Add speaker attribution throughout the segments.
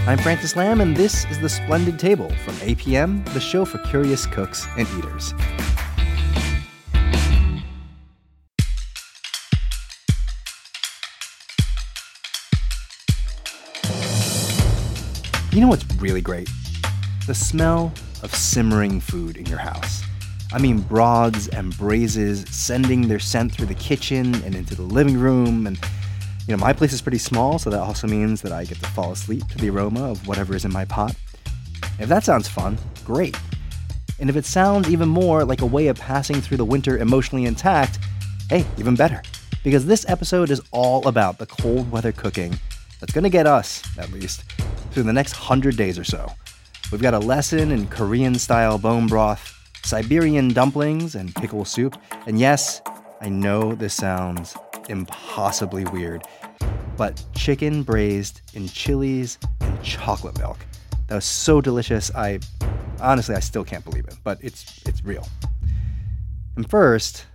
Speaker 1: I'm Francis Lamb, and this is The Splendid Table from APM, the show for curious cooks and eaters. You know what's really great? The smell of simmering food in your house. I mean, broths and braises sending their scent through the kitchen and into the living room. And, my place is pretty small, so that also means that I get to fall asleep to the aroma of whatever is in my pot. If that sounds fun, great. And if it sounds even more like a way of passing through the winter emotionally intact, hey, even better. Because this episode is all about the cold weather cooking that's going to get us, at least, through the next 100 days or so. We've got a lesson in Korean-style bone broth, Siberian dumplings, and pickle soup. And yes, I know this sounds impossibly weird, but chicken braised in chilies and chocolate milk. That was so delicious, I still can't believe it, but it's real. And first,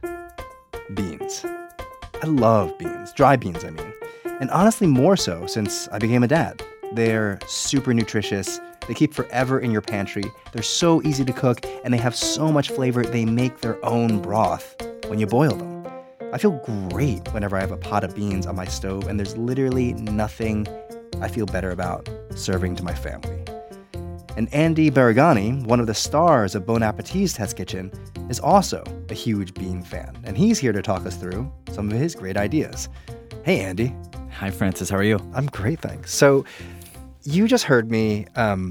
Speaker 1: beans. I love beans, dry beans, I mean. And honestly, more so since I became a dad. They're super nutritious. They keep forever in your pantry. They're so easy to cook, and they have so much flavor, they make their own broth when you boil them. I feel great whenever I have a pot of beans on my stove, and there's literally nothing I feel better about serving to my family. And Andy Baragani, one of the stars of Bon Appetit's Test Kitchen, is also a huge bean fan, and he's here to talk us through some of his great ideas. Hey, Andy.
Speaker 2: Hi, Francis. How are you?
Speaker 1: I'm great, thanks. So, you just heard me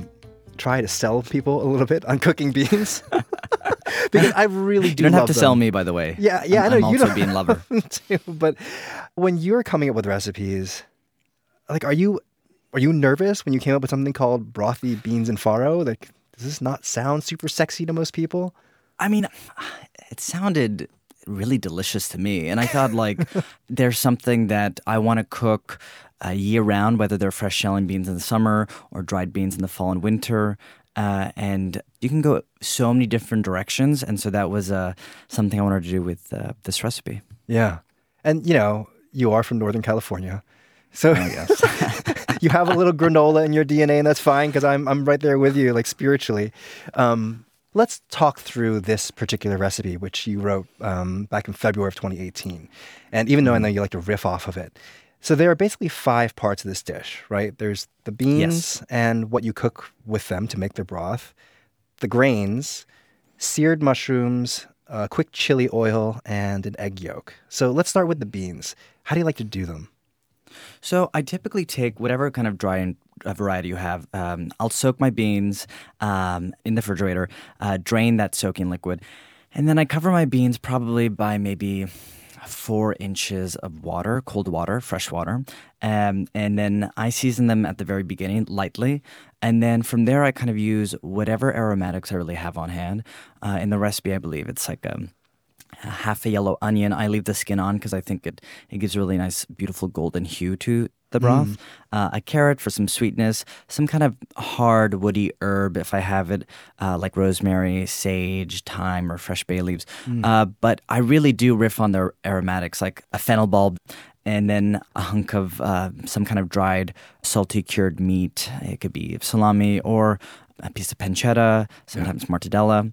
Speaker 1: try to sell people a little bit on cooking beans. Because I really do love them.
Speaker 2: You don't have to sell me, by the way.
Speaker 1: Yeah, I know.
Speaker 2: I'm also a bean lover.
Speaker 1: Too, but when you're coming up with recipes, like, are you nervous when you came up with something called brothy beans and farro? Like, does this not sound super sexy to most people?
Speaker 2: I mean, it sounded really delicious to me. And I thought, there's something that I want to cook year-round, whether they're fresh shelling beans in the summer or dried beans in the fall and winter. And you can go so many different directions. And so that was something I wanted to do with this recipe.
Speaker 1: Yeah. And, you are from Northern California. So
Speaker 2: yes.
Speaker 1: You have a little granola in your DNA, and that's fine because I'm right there with you, like, spiritually. Let's talk through this particular recipe, which you wrote back in February of 2018. And even though I know you like to riff off of it. So there are basically 5 parts of this dish, right? There's the beans and what you cook with them to make their broth, the grains, seared mushrooms, quick chili oil, and an egg yolk. So let's start with the beans. How do you like to do them?
Speaker 2: So I typically take whatever kind of dry variety you have. I'll soak my beans in the refrigerator, drain that soaking liquid, and then I cover my beans probably by maybe 4 inches of water, cold water, fresh water. And then I season them at the very beginning lightly. And then from there, I kind of use whatever aromatics I really have on hand. In the recipe, I believe it's like a half a yellow onion. I leave the skin on because I think it gives a really nice, beautiful golden hue to the broth. A carrot for some sweetness, some kind of hard, woody herb if I have it, like rosemary, sage, thyme, or fresh bay leaves. But I really do riff on the aromatics, like a fennel bulb, and then a hunk of some kind of dried, salty, cured meat. It could be salami or a piece of pancetta, sometimes mortadella.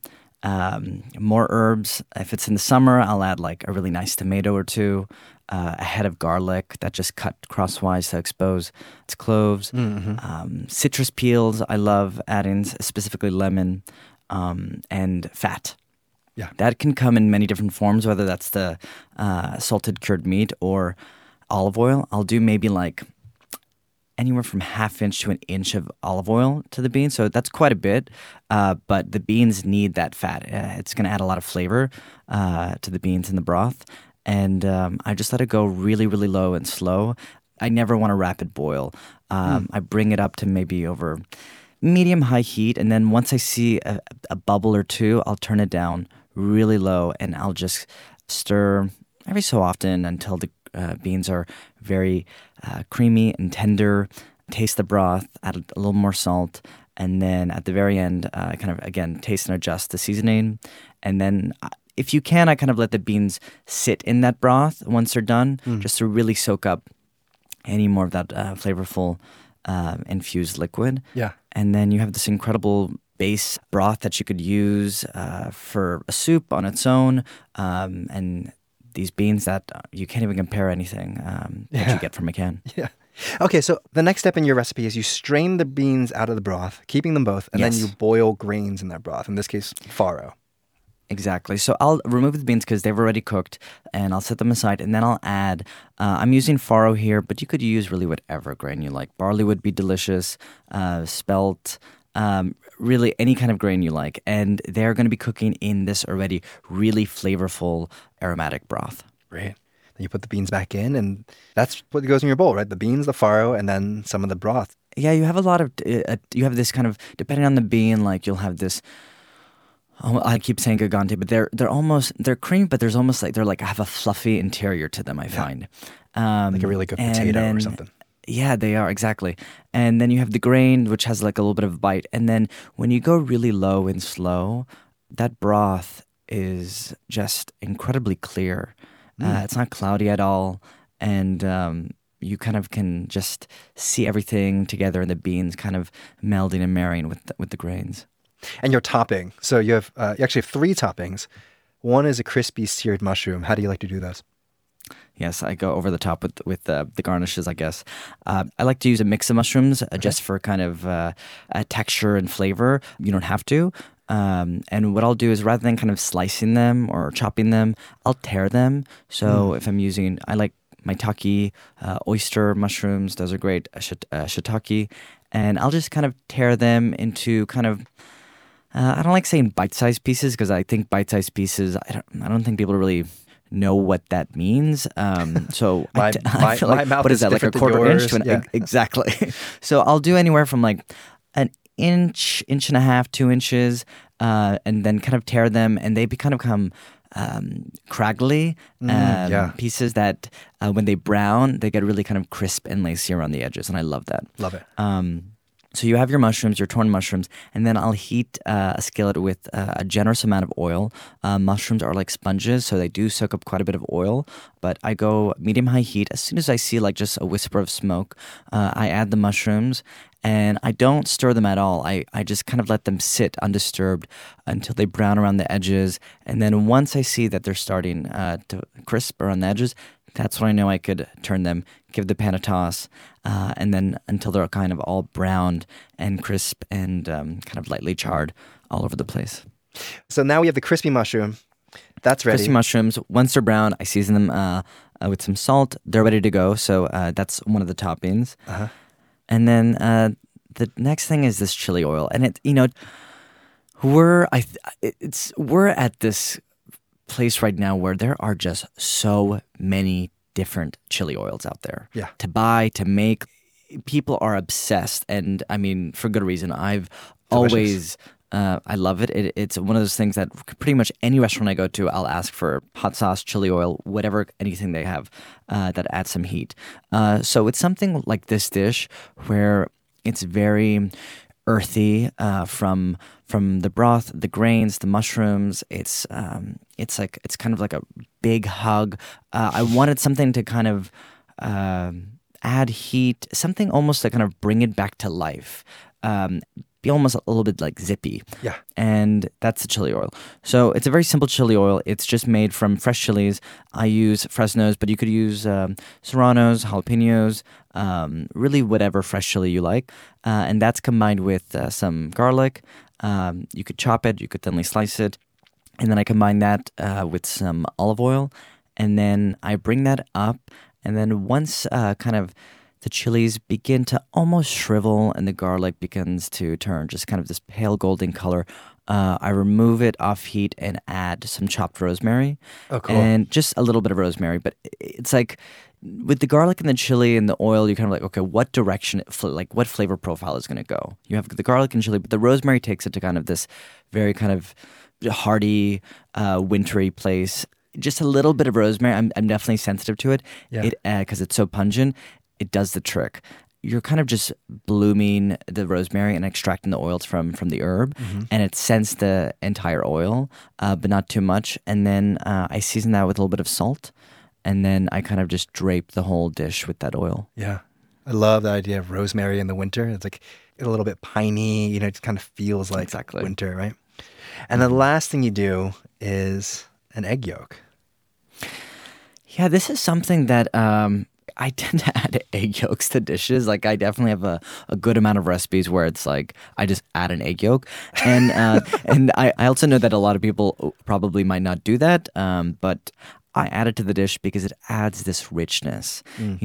Speaker 2: More herbs. If it's in the summer, I'll add like a really nice tomato or two, a head of garlic that just cut crosswise to expose its cloves. Citrus peels, I love adding, specifically lemon, and fat.
Speaker 1: Yeah,
Speaker 2: that can come in many different forms, whether that's the salted cured meat or olive oil. I'll do maybe like anywhere from ½ inch to 1 inch of olive oil to the beans. So that's quite a bit, but the beans need that fat. It's going to add a lot of flavor to the beans in the broth. And I just let it go really, really low and slow. I never want a rapid boil. I bring it up to maybe over medium-high heat. And then once I see a bubble or two, I'll turn it down really low. And I'll just stir every so often until the beans are very creamy and tender. Taste the broth, add a little more salt, and then at the very end, kind of, again, taste and adjust the seasoning. And then if you can, I kind of let the beans sit in that broth once they're done, just to really soak up any more of that flavorful infused liquid.
Speaker 1: Yeah.
Speaker 2: And then you have this incredible base broth that you could use for a soup on its own, and these beans that you can't even compare anything that you get from a can.
Speaker 1: Yeah. Okay, so the next step in your recipe is you strain the beans out of the broth, keeping them both, and then you boil grains in that broth, in this case, farro.
Speaker 2: Exactly. So I'll remove the beans because they've already cooked, and I'll set them aside, and then I'll add, I'm using farro here, but you could use really whatever grain you like. Barley would be delicious, spelt, really any kind of grain you like. And they're going to be cooking in this already really flavorful aromatic broth.
Speaker 1: Great. Then you put the beans back in, and that's what goes in your bowl, right? The beans, the farro, and then some of the broth.
Speaker 2: Yeah, you have a lot of, you have this kind of, depending on the bean, like you'll have this, I keep saying gigante, but they're creamy, but there's almost like they're like have a fluffy interior to them, I find.
Speaker 1: Like a really good potato or something.
Speaker 2: Yeah, they are, exactly. And then you have the grain, which has like a little bit of bite. And then when you go really low and slow, that broth is just incredibly clear. It's not cloudy at all. And you kind of can just see everything together in the beans kind of melding and marrying with the grains.
Speaker 1: And your topping. So you actually have three toppings. One is a crispy seared mushroom. How do you like to do those?
Speaker 2: Yes, I go over the top with the garnishes, I guess. I like to use a mix of mushrooms just for kind of texture and flavor. You don't have to. And what I'll do is rather than kind of slicing them or chopping them, I'll tear them. So if I'm using, I like maitake, oyster mushrooms. Those are great, shiitake. And I'll just kind of tear them into kind of, I don't like saying bite-sized pieces because I think bite-sized pieces, I don't think people really know what that means. So I feel like,
Speaker 1: my mouth
Speaker 2: what is that, like a quarter inch to
Speaker 1: yeah.
Speaker 2: Exactly. So I'll do anywhere from like an inch and a half, 2 inches, and then kind of tear them, and they kind of become craggly pieces that when they brown, they get really kind of crisp and lacy around the edges, and I love that.
Speaker 1: Love it.
Speaker 2: So you have your mushrooms, your torn mushrooms, and then I'll heat a skillet with a generous amount of oil. Mushrooms are like sponges, so they do soak up quite a bit of oil, but I go medium-high heat. As soon as I see like just a whisper of smoke, I add the mushrooms, and I don't stir them at all. I just kind of let them sit undisturbed until they brown around the edges, and then once I see that they're starting to crisp around the edges, that's when I know I could turn them, give the pan a toss, and then until they're kind of all browned and crisp and kind of lightly charred all over the place.
Speaker 1: So now we have the crispy mushroom. That's ready.
Speaker 2: Crispy mushrooms, once they're brown, I season them with some salt. They're ready to go, so that's one of the toppings.
Speaker 1: Uh-huh.
Speaker 2: And then the next thing is this chili oil. And we're at this place right now where there are just so many different chili oils out there to buy, to make. People are obsessed, and I mean, for good reason. I've always, I love it. It's one of those things that pretty much any restaurant I go to, I'll ask for hot sauce, chili oil, whatever, anything they have that adds some heat. So it's something like this dish where it's very earthy from the broth, the grains, the mushrooms. It's kind of like a big hug. I wanted something to kind of add heat, something almost to kind of bring it back to life. Be almost a little bit like zippy.
Speaker 1: Yeah.
Speaker 2: And that's the chili oil. So it's a very simple chili oil. It's just made from fresh chilies. I use Fresnos, but you could use serranos, jalapenos, really whatever fresh chili you like. And that's combined with some garlic. You could chop it, you could thinly slice it. And then I combine that with some olive oil. And then I bring that up. And then once kind of the chilies begin to almost shrivel and the garlic begins to turn just kind of this pale golden color, I remove it off heat and add some chopped rosemary.
Speaker 1: Oh, cool.
Speaker 2: And just a little bit of rosemary. But it's like with the garlic and the chili and the oil, you're kind of like, okay, what direction, what flavor profile is going to go? You have the garlic and chili, but the rosemary takes it to kind of this very kind of hearty, wintry place. Just a little bit of rosemary. I'm definitely sensitive to it.
Speaker 1: Yeah.
Speaker 2: Because it's so pungent. It does the trick. You're kind of just blooming the rosemary and extracting the oils from the herb, and it scents the entire oil, but not too much. And then I season that with a little bit of salt, and then I kind of just drape the whole dish with that oil.
Speaker 1: Yeah. I love the idea of rosemary in the winter. It's like a little bit piney, it just kind of feels like
Speaker 2: Exactly.
Speaker 1: winter, right? And the last thing you do is an egg yolk.
Speaker 2: Yeah, this is something that I tend to add egg yolks to dishes. Like, I definitely have a good amount of recipes where it's like I just add an egg yolk, and and I also know that a lot of people probably might not do that, but I add it to the dish because it adds this richness.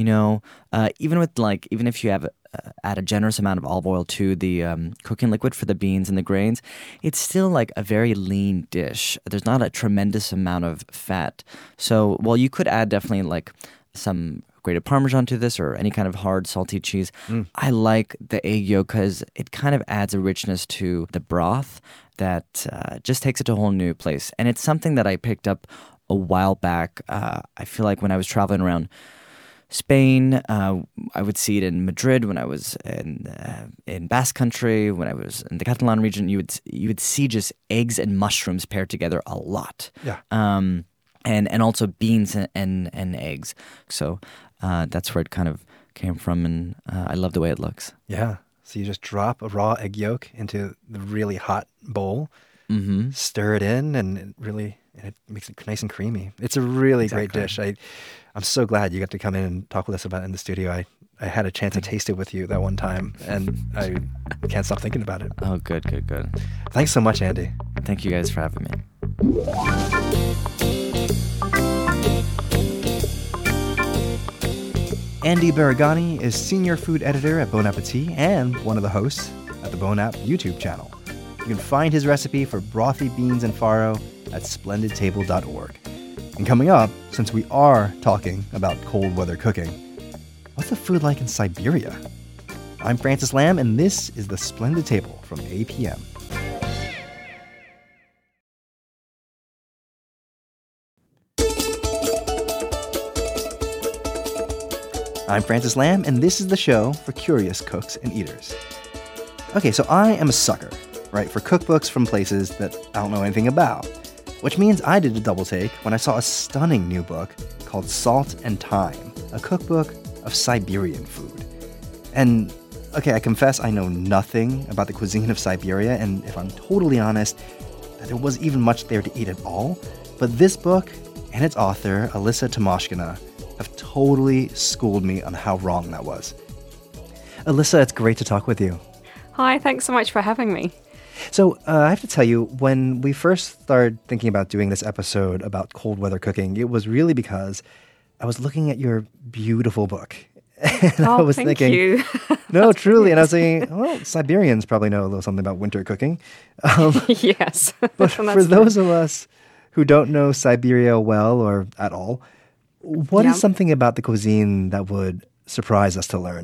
Speaker 2: Even if you have add a generous amount of olive oil to the cooking liquid for the beans and the grains, it's still like a very lean dish. There's not a tremendous amount of fat. So, while you could add definitely like some grated Parmesan to this or any kind of hard salty cheese, I like the egg yolk because it kind of adds a richness to the broth that just takes it to a whole new place. And it's something that I picked up a while back. I feel like when I was traveling around Spain, I would see it in Madrid when I was in Basque Country, when I was in the Catalan region. You would see just eggs and mushrooms paired together a lot.
Speaker 1: Yeah.
Speaker 2: And also beans and eggs. So that's where it kind of came from, and I love the way it looks.
Speaker 1: Yeah. So you just drop a raw egg yolk into the really hot bowl, stir it in, and it makes it nice and creamy. It's a really great dish. I'm so glad you got to come in and talk with us about it in the studio. I had a chance to taste it with you that one time, and I can't stop thinking about it.
Speaker 2: Oh, good.
Speaker 1: Thanks so much, Andy.
Speaker 2: Thank you guys for having me.
Speaker 1: Andy Baragani is senior food editor at Bon Appetit and one of the hosts at the Bon App YouTube channel. You can find his recipe for brothy beans and farro at splendidtable.org. And coming up, since we are talking about cold weather cooking, what's the food like in Siberia? I'm Francis Lam, and this is The Splendid Table from APM. I'm Francis Lam, and this is the show for curious cooks and eaters. Okay, so I am a sucker, right, for cookbooks from places that I don't know anything about, which means I did a double take when I saw a stunning new book called Salt and Thyme, a cookbook of Siberian food. And, okay, I confess I know nothing about the cuisine of Siberia, and if I'm totally honest, that there wasn't even much there to eat at all. But this book and its author, Alyssa Tomoshkina, have totally schooled me on how wrong that was. Alyssa, it's great to talk with you.
Speaker 3: Hi, thanks so much for having me.
Speaker 1: So I have to tell you, when we first started thinking about doing this episode about cold weather cooking, it was really because I was looking at your beautiful book. And I was thinking,
Speaker 3: you.
Speaker 1: No, truly. And I was thinking, well, Siberians probably know a little something about winter cooking.
Speaker 3: Yes.
Speaker 1: But for those of us who don't know Siberia well or at all, what is something about the cuisine that would surprise us to learn?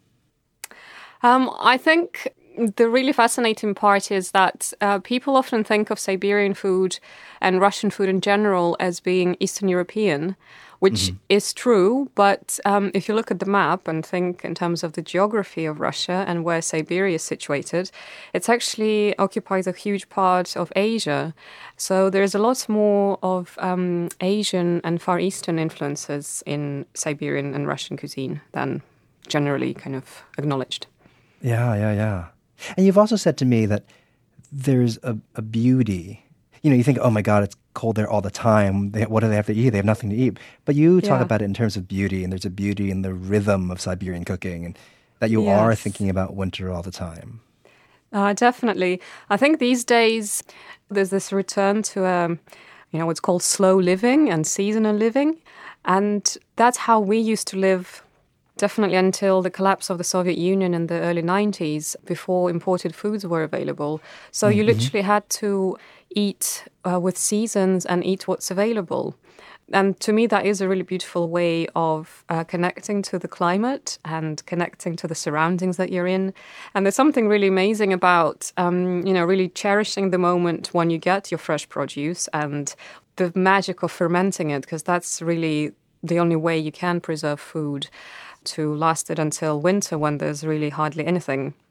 Speaker 3: I think the really fascinating part is that people often think of Siberian food and Russian food in general as being Eastern European, which is true. But if you look at the map and think in terms of the geography of Russia and where Siberia is situated, it actually occupies a huge part of Asia. So there's a lot more of Asian and Far Eastern influences in Siberian and Russian cuisine than generally kind of acknowledged.
Speaker 1: Yeah. And you've also said to me that there's a beauty. You think, oh my God, it's cold there all the time. What do they have to eat? They have nothing to eat. But you talk about it in terms of beauty, and there's a beauty in the rhythm of Siberian cooking, and that you are thinking about winter all the time.
Speaker 3: Definitely. I think these days there's this return to what's called slow living and seasonal living. And that's how we used to live definitely until the collapse of the Soviet Union in the early 90s, before imported foods were available. So you literally had to eat with seasons and eat what's available. And to me, that is a really beautiful way of connecting to the climate and connecting to the surroundings that you're in. And there's something really amazing about, really cherishing the moment when you get your fresh produce and the magic of fermenting it, because that's really the only way you can preserve food to last it until winter when there's really hardly anything.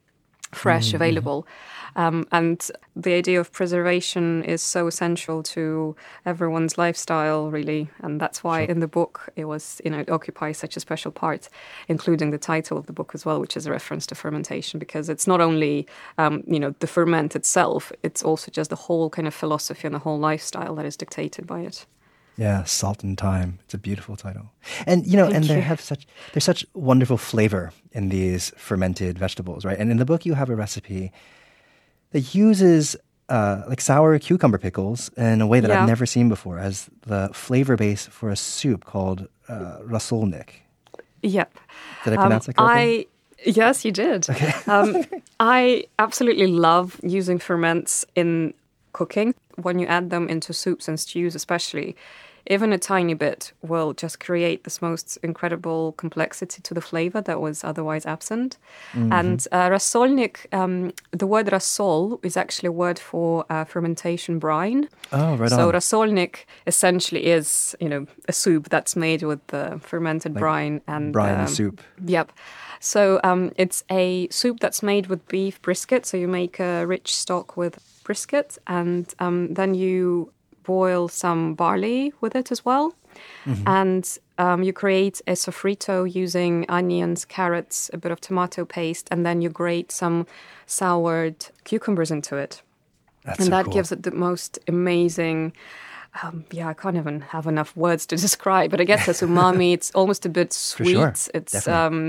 Speaker 3: fresh, available. And the idea of preservation is so essential to everyone's lifestyle, really. And that's why in the book it occupies such a special part, including the title of the book as well, which is a reference to fermentation, because it's not only, the ferment itself, it's also just the whole kind of philosophy and the whole lifestyle that is dictated by it.
Speaker 1: Yeah, Salt and Thyme. It's a beautiful title. And, there's such wonderful flavor in these fermented vegetables, right? And in the book, you have a recipe that uses sour cucumber pickles in a way that I've never seen before as the flavor base for a soup called rasolnik.
Speaker 3: Yep.
Speaker 1: Did I pronounce it correctly?
Speaker 3: Yes, you did. Okay. I absolutely love using ferments in cooking. When you add them into soups and stews especially, even a tiny bit will just create this most incredible complexity to the flavor that was otherwise absent. Mm-hmm. And rasolnik, the word rasol is actually a word for fermentation brine.
Speaker 1: Oh, right on.
Speaker 3: So rasolnik essentially is, a soup that's made with the fermented brine. And
Speaker 1: brine soup.
Speaker 3: Yep. So it's a soup that's made with beef brisket. So you make a rich stock with brisket, and then you boil some barley with it as well. Mm-hmm. And you create a sofrito using onions, carrots, a bit of tomato paste, and then you grate some soured cucumbers into it. That
Speaker 1: cool.
Speaker 3: gives it the most amazing... I can't even have enough words to describe, but I guess it's umami. It's almost a bit sweet.
Speaker 1: For sure.
Speaker 3: It's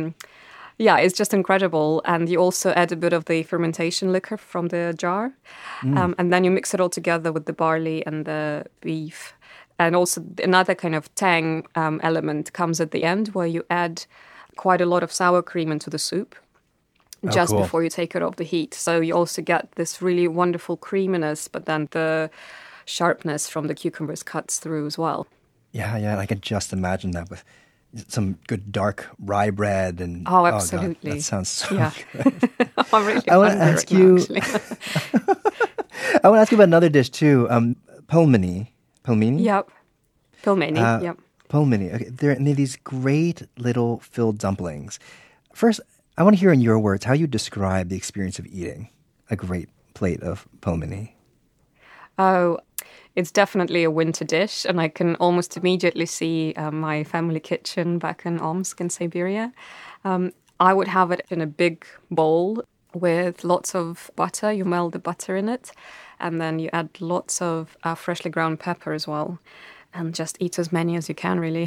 Speaker 3: it's just incredible. And you also add a bit of the fermentation liquor from the jar. And then you mix it all together with the barley and the beef. And also another kind of tang element comes at the end where you add quite a lot of sour cream into the soup just before you take it off the heat. So you also get this really wonderful creaminess, but then the sharpness from the cucumbers cuts through as well.
Speaker 1: Yeah, I can just imagine that with some good dark rye bread and
Speaker 3: absolutely.
Speaker 1: God, that sounds so good.
Speaker 3: I'm really
Speaker 1: I want to ask you. I want to ask you about another dish too. Pelmeni.
Speaker 3: Yep. Pelmeni. Yep.
Speaker 1: Pelmeni. Okay, they're these great little filled dumplings. First, I want to hear in your words how you describe the experience of eating a great plate of pelmeni.
Speaker 3: Oh, it's definitely a winter dish, and I can almost immediately see my family kitchen back in Omsk in Siberia. I would have it in a big bowl with lots of butter. You melt the butter in it, and then you add lots of freshly ground pepper as well, and just eat as many as you can, really.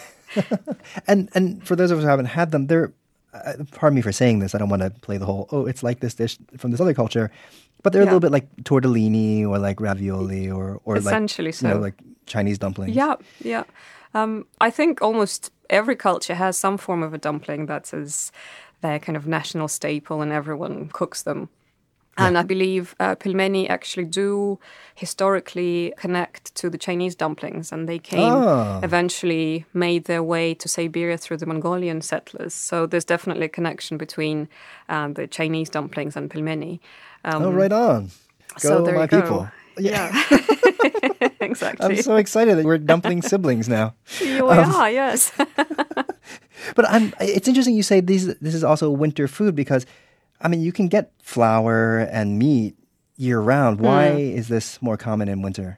Speaker 1: And for those of us who haven't had them, they're, pardon me for saying this, I don't want to play the whole, it's like this dish from this other culture, but they're a little bit like tortellini or like ravioli or
Speaker 3: essentially
Speaker 1: like, like Chinese dumplings.
Speaker 3: Yeah. I think almost every culture has some form of a dumpling that is their kind of national staple and everyone cooks them. Yeah. And I believe pelmeni actually do historically connect to the Chinese dumplings, and they eventually made their way to Siberia through the Mongolian settlers. So there's definitely a connection between the Chinese dumplings and pelmeni.
Speaker 1: Right on.
Speaker 3: So there
Speaker 1: my
Speaker 3: you go.
Speaker 1: People.
Speaker 3: Yeah. Exactly.
Speaker 1: I'm so excited that we're dumpling siblings now.
Speaker 3: We are, yes.
Speaker 1: But it's interesting you say this is also winter food because, I mean, you can get flour and meat year-round. Why is this more common in winter?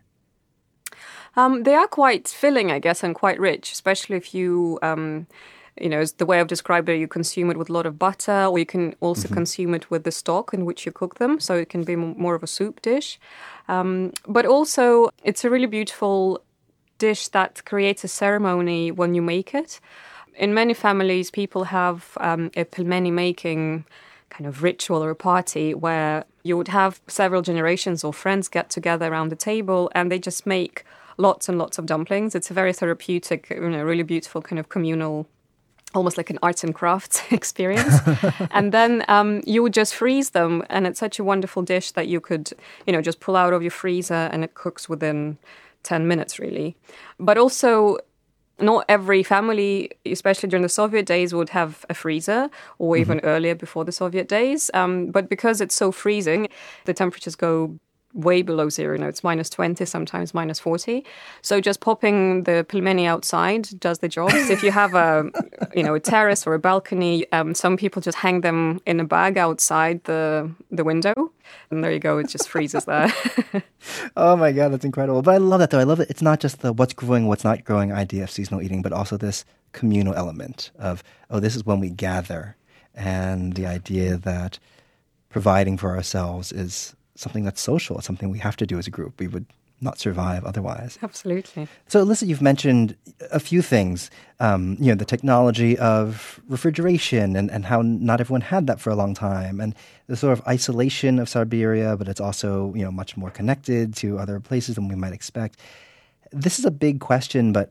Speaker 3: They are quite filling, I guess, and quite rich, especially if you... the way I've described it, you consume it with a lot of butter, or you can also consume it with the stock in which you cook them, so it can be more of a soup dish. But also, it's a really beautiful dish that creates a ceremony when you make it. In many families, people have a pelmeni making kind of ritual or a party where you would have several generations or friends get together around the table and they just make lots and lots of dumplings. It's a very therapeutic, really beautiful kind of communal, almost like an arts and crafts experience. And then you would just freeze them. And it's such a wonderful dish that you could, just pull out of your freezer and it cooks within 10 minutes, really. But also, not every family, especially during the Soviet days, would have a freezer, or even earlier before the Soviet days. But because it's so freezing, the temperatures go way below zero. It's -20, sometimes -40. So just popping the pelmeni outside does the job. So if you have a terrace or a balcony, some people just hang them in a bag outside the window. And there you go, it just freezes there.
Speaker 1: Oh my God, that's incredible. But I love that, though. I love that it's not just the what's growing, what's not growing idea of seasonal eating, but also this communal element of, this is when we gather. And the idea that providing for ourselves is something that's social. It's something we have to do as a group. We would not survive otherwise.
Speaker 3: Absolutely.
Speaker 1: So, Alyssa, you've mentioned a few things, the technology of refrigeration and how not everyone had that for a long time, and the sort of isolation of Siberia, but it's also, much more connected to other places than we might expect. This is a big question, but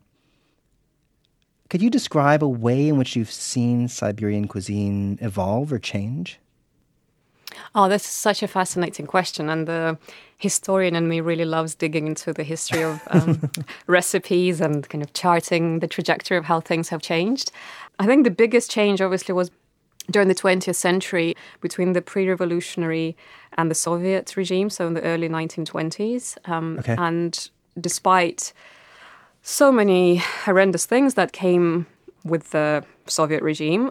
Speaker 1: could you describe a way in which you've seen Siberian cuisine evolve or change?
Speaker 3: Oh, this is such a fascinating question. And the historian in me really loves digging into the history of recipes and kind of charting the trajectory of how things have changed. I think the biggest change, obviously, was during the 20th century between the pre-revolutionary and the Soviet regime, so in the early 1920s.
Speaker 1: Okay.
Speaker 3: And despite so many horrendous things that came with the Soviet regime,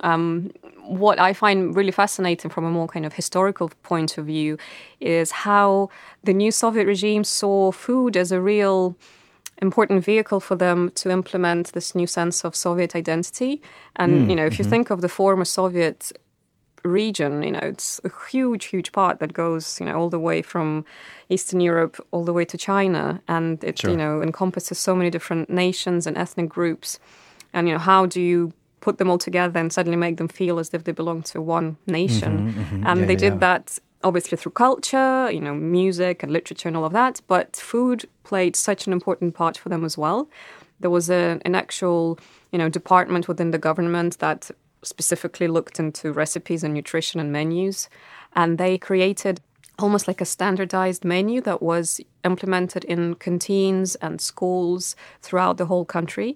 Speaker 3: what I find really fascinating from a more kind of historical point of view is how the new Soviet regime saw food as a real important vehicle for them to implement this new sense of Soviet identity. And, if you think of the former Soviet region, it's a huge, huge part that goes, all the way from Eastern Europe all the way to China. And it,
Speaker 1: Sure.
Speaker 3: Encompasses so many different nations and ethnic groups. And, how do you put them all together and suddenly make them feel as if they belong to one nation? And they did that obviously through culture, music and literature and all of that. But food played such an important part for them as well. There was an actual, department within the government that specifically looked into recipes and nutrition and menus. And they created almost like a standardized menu that was implemented in canteens and schools throughout the whole country.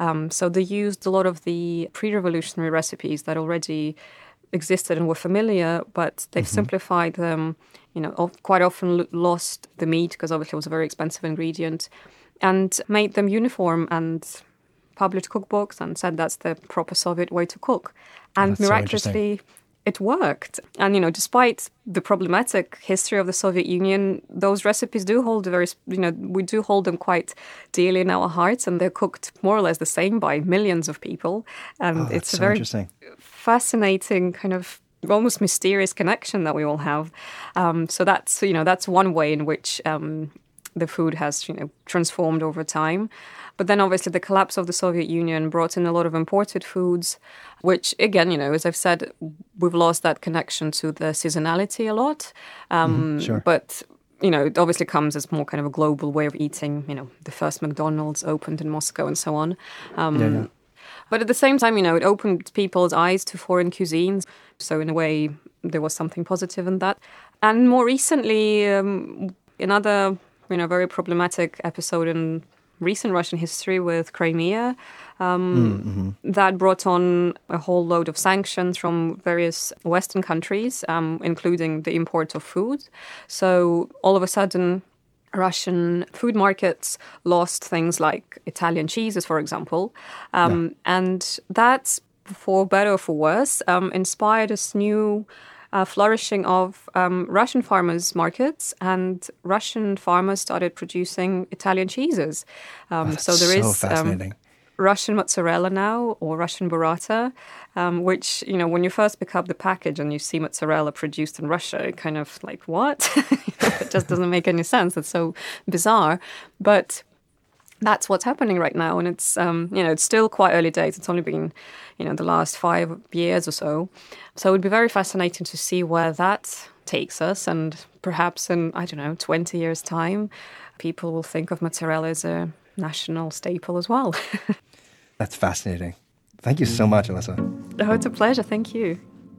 Speaker 3: So they used a lot of the pre-revolutionary recipes that already existed and were familiar, but they've simplified them, quite often lost the meat because obviously it was a very expensive ingredient, and made them uniform and published cookbooks and said that's the proper Soviet way to cook. And
Speaker 1: That's so
Speaker 3: miraculously, it worked. And, despite the problematic history of the Soviet Union, those recipes do hold we do hold them quite dearly in our hearts, and they're cooked more or less the same by millions of people. And it's a
Speaker 1: so
Speaker 3: very
Speaker 1: interesting.
Speaker 3: fascinating kind of almost mysterious connection that we all have. So that's one way in which the food has, transformed over time. But then obviously the collapse of the Soviet Union brought in a lot of imported foods, which again, as I've said, we've lost that connection to the seasonality a lot.
Speaker 1: Sure.
Speaker 3: But, it obviously comes as more kind of a global way of eating. The first McDonald's opened in Moscow and so on. But at the same time, it opened people's eyes to foreign cuisines. So in a way, there was something positive in that. And more recently, another, very problematic episode in recent Russian history with Crimea, that brought on a whole load of sanctions from various Western countries, including the import of food. So all of a sudden, Russian food markets lost things like Italian cheeses, for example. And that, for better or for worse, inspired this new flourishing of Russian farmers' markets, and Russian farmers started producing Italian cheeses. So there is
Speaker 1: fascinating.
Speaker 3: Russian mozzarella now, or Russian burrata, which, when you first pick up the package and you see mozzarella produced in Russia, it kind of like, what? It just doesn't make any sense. It's so bizarre. But that's what's happening right now. And it's, it's still quite early days. It's only been, the last 5 years or so. So it would be very fascinating to see where that takes us. And perhaps in, 20 years' time, people will think of mozzarella as a national staple as well.
Speaker 1: That's fascinating. Thank you so much, Alyssa.
Speaker 3: Oh, it's a pleasure. Thank you.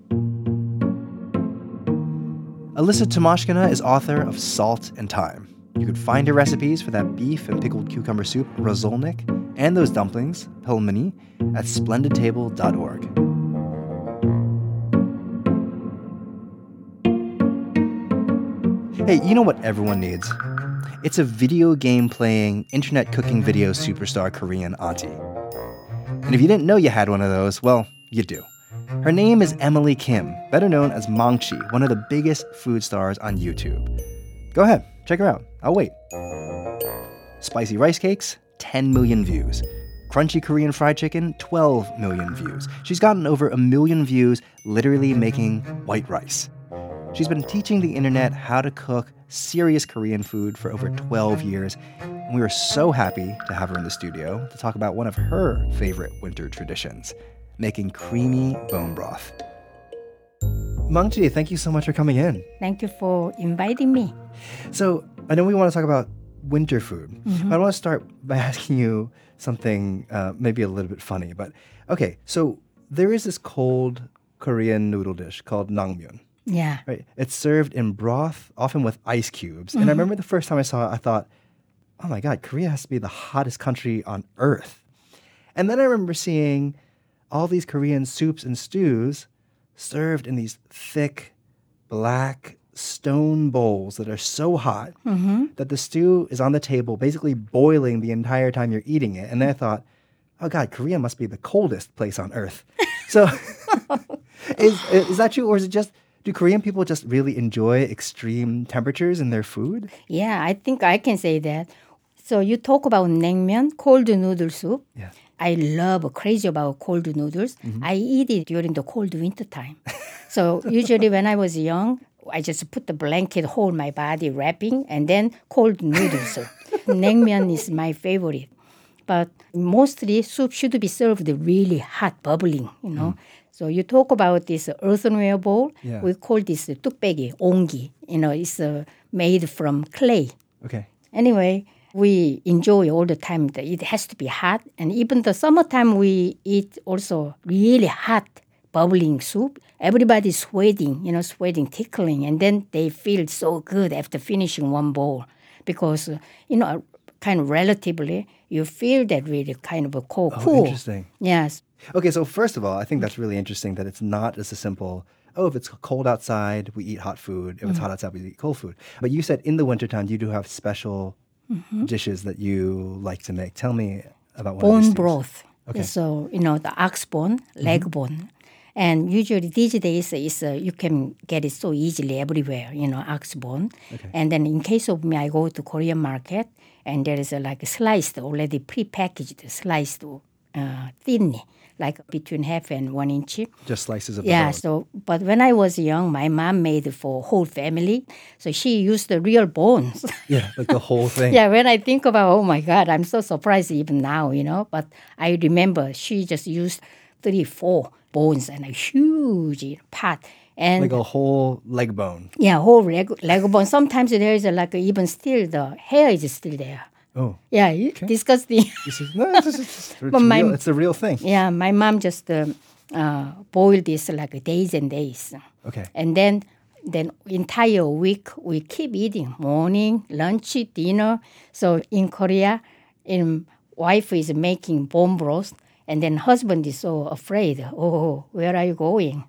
Speaker 1: Alyssa Tomoshkina is author of Salt and Thyme. You could find her recipes for that beef and pickled cucumber soup, rozolnik, and those dumplings, pelmeni, at splendidtable.org. Hey, you know what everyone needs? It's a video game playing, internet cooking video superstar Korean auntie. And if you didn't know you had one of those, well, you do. Her name is Emily Kim, better known as Mangchi, one of the biggest food stars on YouTube. Go ahead, check her out. I'll wait. Spicy rice cakes, 10 million views. Crunchy Korean fried chicken, 12 million views. She's gotten over 1 million views literally making white rice. She's been teaching the internet how to cook serious Korean food for over 12 years. And we were so happy to have her in the studio to talk about one of her favorite winter traditions, making creamy bone broth. Mangchi, thank you so much for coming in.
Speaker 4: Thank you for inviting me.
Speaker 1: So I know we want to talk about winter food, but I want to start by asking you something maybe a little bit funny. But okay, so there is this cold Korean noodle dish called naengmyeon.
Speaker 4: Yeah.
Speaker 1: Right? It's served in broth, often with ice cubes. And I remember the first time I saw it, I thought, oh my God, Korea has to be the hottest country on earth. And then I remember seeing all these Korean soups and stews served in these thick, black stone bowls that are so hot that the stew is on the table, basically boiling the entire time you're eating it. And then I thought, oh God, Korea must be the coldest place on earth. So is that true? Or is it just, do Korean people just really enjoy extreme temperatures in their food?
Speaker 4: Yeah, I think I can say that. So you talk about naengmyeon, cold noodle soup.
Speaker 1: Yeah.
Speaker 4: I love, crazy about cold noodles. I eat it during the cold winter time. So usually when I was young, I just put the blanket, hold my body, wrapping, and then cold noodle soup. Naengmyeon is my favorite. But mostly soup should be served really hot, bubbling, you know. So you talk about this earthenware bowl.
Speaker 1: Yeah.
Speaker 4: We call this tukbaegi, ongi. You know, it's made from clay.
Speaker 1: Okay.
Speaker 4: Anyway, we enjoy all the time that it has to be hot. And even the summertime, we eat also really hot, bubbling soup. Everybody's sweating, sweating, tickling. And then they feel so good after finishing one bowl. Because, kind of relatively, you feel that really kind of a cool.
Speaker 1: Interesting.
Speaker 4: Yes.
Speaker 1: Okay, so first of all, I think that's really interesting that it's not just a simple, if it's cold outside, we eat hot food. If it's hot outside, we eat cold food. But you said in the wintertime, you do have special dishes that you like to make. Tell me about one of these
Speaker 4: Bone
Speaker 1: things.
Speaker 4: broth.
Speaker 1: Okay.
Speaker 4: So, the ox bone, leg bone. And usually these days, you can get it so easily everywhere, ox bone.
Speaker 1: Okay.
Speaker 4: And then in case of me, I go to Korean market, and there is like sliced, already pre-packaged, sliced thinly, like between half and 1 inch.
Speaker 1: Just slices of the
Speaker 4: Yeah,
Speaker 1: bone.
Speaker 4: so, but when I was young, my mom made it for whole family. So she used the real bones.
Speaker 1: Yeah, like the whole thing.
Speaker 4: Yeah, when I think about, oh my God, I'm so surprised even now, But I remember she just used 3-4 bones and a huge pot. And
Speaker 1: Like a whole leg bone.
Speaker 4: yeah, whole leg bone. Sometimes there is even still, the hair is still there.
Speaker 1: Oh.
Speaker 4: Yeah, disgusting.
Speaker 1: It's a real thing.
Speaker 4: Yeah, my mom just boiled this like days and days.
Speaker 1: Okay.
Speaker 4: And then entire week we keep eating morning, lunch, dinner. So in Korea, wife is making bone broth, and then husband is so afraid. Oh, where are you going?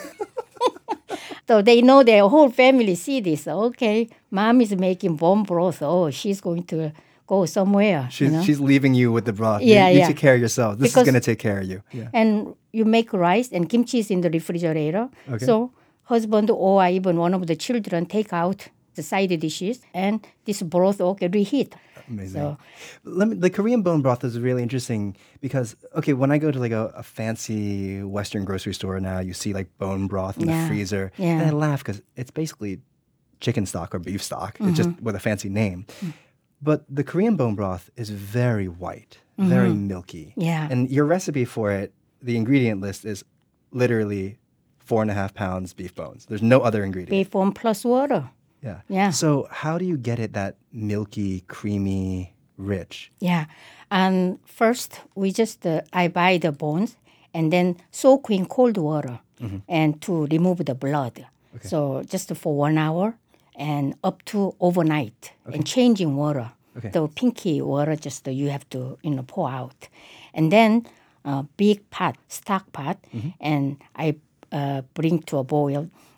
Speaker 4: So they know their whole family see this. Okay, mom is making bone broth. Oh, she's going to go somewhere.
Speaker 1: She's leaving you with the broth.
Speaker 4: Yeah,
Speaker 1: you
Speaker 4: yeah.
Speaker 1: take care of yourself. This is
Speaker 4: Because-
Speaker 1: going to take care of you. Yeah.
Speaker 4: And you make rice and kimchi is in the refrigerator.
Speaker 1: Okay.
Speaker 4: So husband or even one of the children take out the side dishes and this broth reheat.
Speaker 1: Amazing.
Speaker 4: So
Speaker 1: The Korean bone broth is really interesting because, okay, when I go to like a fancy Western grocery store now, you see like bone broth in the
Speaker 4: Yeah.
Speaker 1: freezer.
Speaker 4: Yeah.
Speaker 1: And I laugh because it's basically chicken stock or beef stock. It's just with a fancy name. But the Korean bone broth is very white, very milky.
Speaker 4: Yeah.
Speaker 1: And your recipe for it, the ingredient list is literally 4.5 pounds beef bones. There's no other ingredient.
Speaker 4: beef one plus water.
Speaker 1: Yeah.
Speaker 4: Yeah.
Speaker 1: So how do you get it that milky, creamy, rich?
Speaker 4: Yeah. And first we just I buy the bones and then soak in cold water and to remove the blood. So just for 1 hour and up to overnight and changing water.
Speaker 1: Okay.
Speaker 4: The pinky water just you have to pour out. And then big pot, stock pot, and I bring to a boil.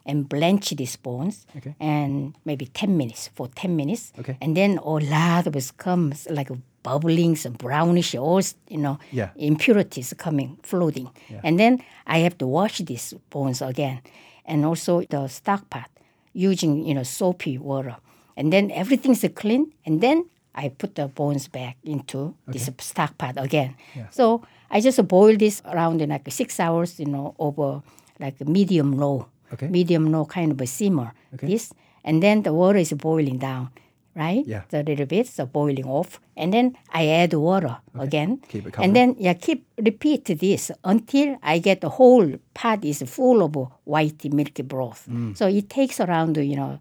Speaker 4: and blanch these bones,
Speaker 1: Okay.
Speaker 4: and maybe 10 minutes, for 10 minutes.
Speaker 1: Okay.
Speaker 4: And then a lot of it comes like bubbling, some brownish, all,
Speaker 1: Yeah.
Speaker 4: impurities coming, floating. And then I have to wash these bones again. And also the stock pot using, soapy water. And then everything's clean. And then I put the bones back into this stock pot again. So I just boil this around in like 6 hours, over like medium low.
Speaker 1: Okay.
Speaker 4: Medium low kind of a simmer. This. And then the water is boiling down, right?
Speaker 1: Yeah.
Speaker 4: So a little bit, so boiling off. And then I add water again.
Speaker 1: Keep it covered.
Speaker 4: And then repeat this until I get the whole pot is full of white milky broth. So it takes around,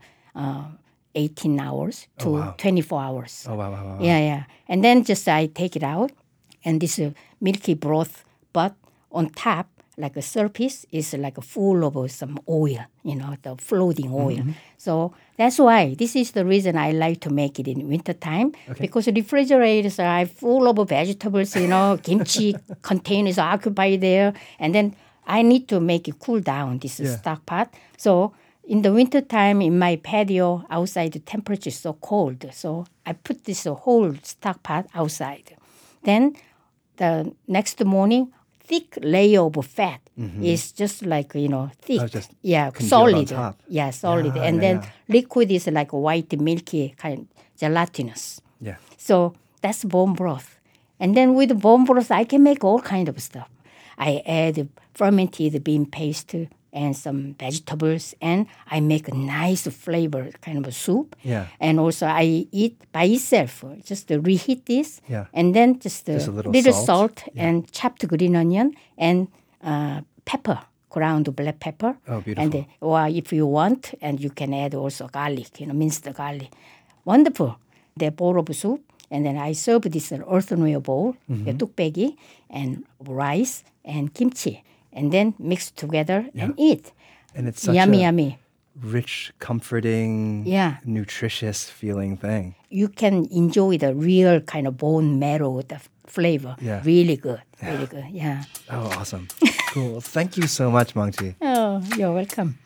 Speaker 4: 18 hours to 24 hours.
Speaker 1: Oh, wow.
Speaker 4: Yeah. And then just I take it out, and this milky broth, but on top, like a surface, is like full of some oil, the floating oil. So that's why this is the reason I like to make it in wintertime, because refrigerators are full of vegetables, kimchi containers are occupied there, and then I need to make it cool down, this stock pot. So in the wintertime, in my patio outside, the temperature is so cold. So I put this whole stock pot outside. Then the next morning, thick layer of fat is just like, thick.
Speaker 1: Oh, just congealed
Speaker 4: solid.
Speaker 1: on top.
Speaker 4: Yeah, solid.
Speaker 1: Yeah,
Speaker 4: and then liquid is like white, milky, kind gelatinous.
Speaker 1: Yeah.
Speaker 4: So that's bone broth. And then with bone broth, I can make all kind of stuff. I add fermented bean paste and some vegetables, and I make a nice flavor kind of a soup.
Speaker 1: Yeah.
Speaker 4: And also I eat by itself, just to reheat this.
Speaker 1: Yeah.
Speaker 4: And then just
Speaker 1: a
Speaker 4: a
Speaker 1: little
Speaker 4: little
Speaker 1: salt.
Speaker 4: salt and chopped green onion and pepper, ground black pepper.
Speaker 1: Oh, beautiful.
Speaker 4: And or if you want, and you can add also garlic, minced garlic. Wonderful. The bowl of soup. And then I serve this earthenware bowl, the tukbegi, and rice and kimchi. And then mix together and eat.
Speaker 1: And it's such
Speaker 4: yummy.
Speaker 1: rich, comforting, nutritious feeling thing.
Speaker 4: You can enjoy the real kind of bone marrow, the flavor.
Speaker 1: Yeah.
Speaker 4: Really good. Really good. Yeah.
Speaker 1: Oh, awesome. Cool. Thank you so much, Mangchi.
Speaker 4: Oh, you're welcome.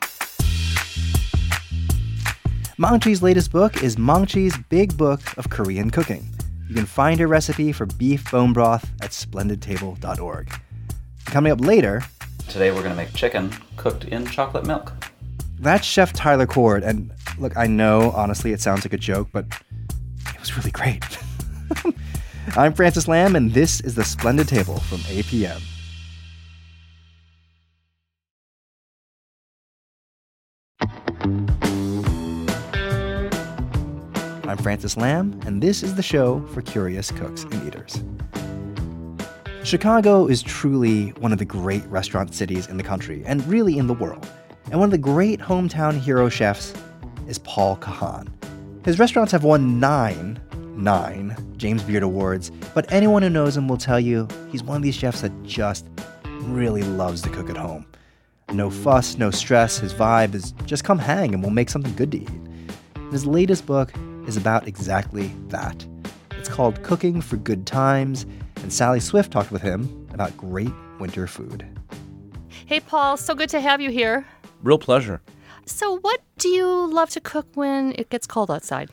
Speaker 1: Mangchi's latest book is Mangchi's Big Book of Korean Cooking. You can find her recipe for beef bone broth at splendidtable.org. Coming up later,
Speaker 5: today we're going to make chicken cooked in chocolate milk.
Speaker 1: that's Chef Tyler Cord. And look, I know, honestly, it sounds like a joke, but it was really great. I'm Francis Lam, and this is The Splendid Table from APM. I'm Francis Lam, and this is the show for curious cooks and eaters. Chicago is truly one of the great restaurant cities in the country, and really in the world. And one of the great hometown hero chefs is Paul Kahan. His restaurants have won nine James Beard Awards, but anyone who knows him will tell you he's one of these chefs that just really loves to cook at home. No fuss, no stress, his vibe is just come hang and we'll make something good to eat. And his latest book is about exactly that. It's called Cooking for Good Times, and Sally Swift talked with him about great winter food.
Speaker 6: Hey, Paul, so good to have you here.
Speaker 7: Real pleasure.
Speaker 6: So what do you love to cook when it gets cold outside?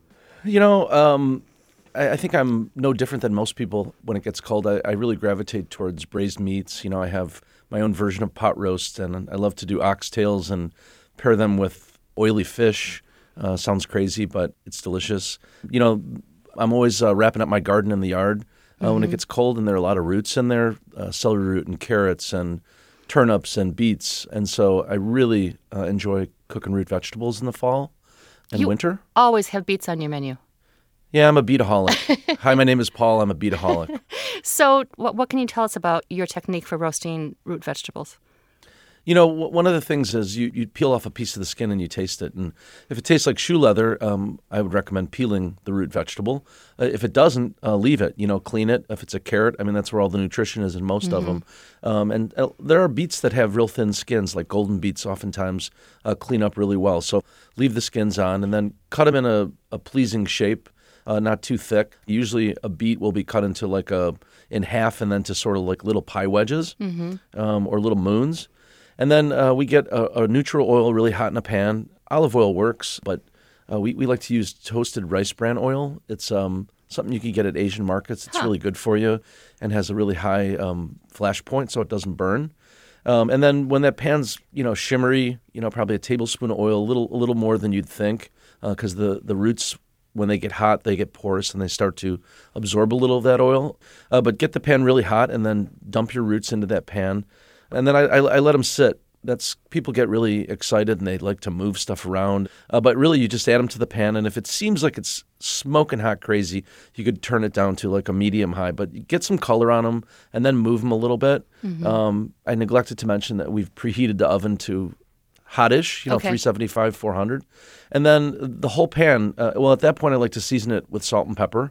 Speaker 7: I think I'm no different than most people when it gets cold. I really gravitate towards braised meats. I have my own version of pot roast, and I love to do oxtails and pair them with oily fish. Sounds crazy, but it's delicious. I'm always wrapping up my garden in the yard when it gets cold, and there are a lot of roots in there, celery root and carrots and turnips and beets. And so I really enjoy cooking root vegetables in the fall and winter.
Speaker 6: Always have beets on your menu.
Speaker 7: Yeah, I'm a beetaholic. Hi, my name is Paul. I'm a beetaholic.
Speaker 6: So what can you tell us about your technique for roasting root vegetables?
Speaker 7: One of the things is you peel off a piece of the skin and you taste it. And if it tastes like shoe leather, I would recommend peeling the root vegetable. If it doesn't, leave it. Clean it. If it's a carrot, that's where all the nutrition is in most of them. And there are beets that have real thin skins, like golden beets oftentimes clean up really well. So leave the skins on and then cut them in a pleasing shape, not too thick. Usually a beet will be cut into in half and then to sort of like little pie wedges or little moons. And then we get a neutral oil really hot in a pan. Olive oil works, but we like to use toasted rice bran oil. It's something you can get at Asian markets. It's really good for you and has a really high flash point so it doesn't burn. And then when that pan's, shimmery, probably a tablespoon of oil, a little more than you'd think, because the roots, when they get hot, they get porous and they start to absorb a little of that oil. But get the pan really hot and then dump your roots into that pan. And then I let them sit. People get really excited and they like to move stuff around. But really, you just add them to the pan. And if it seems like it's smoking hot crazy, you could turn it down to like a medium high. But you get some color on them and then move them a little bit. I neglected to mention that we've preheated the oven to hottish, 375, 400. And then the whole pan, at that point, I like to season it with salt and pepper.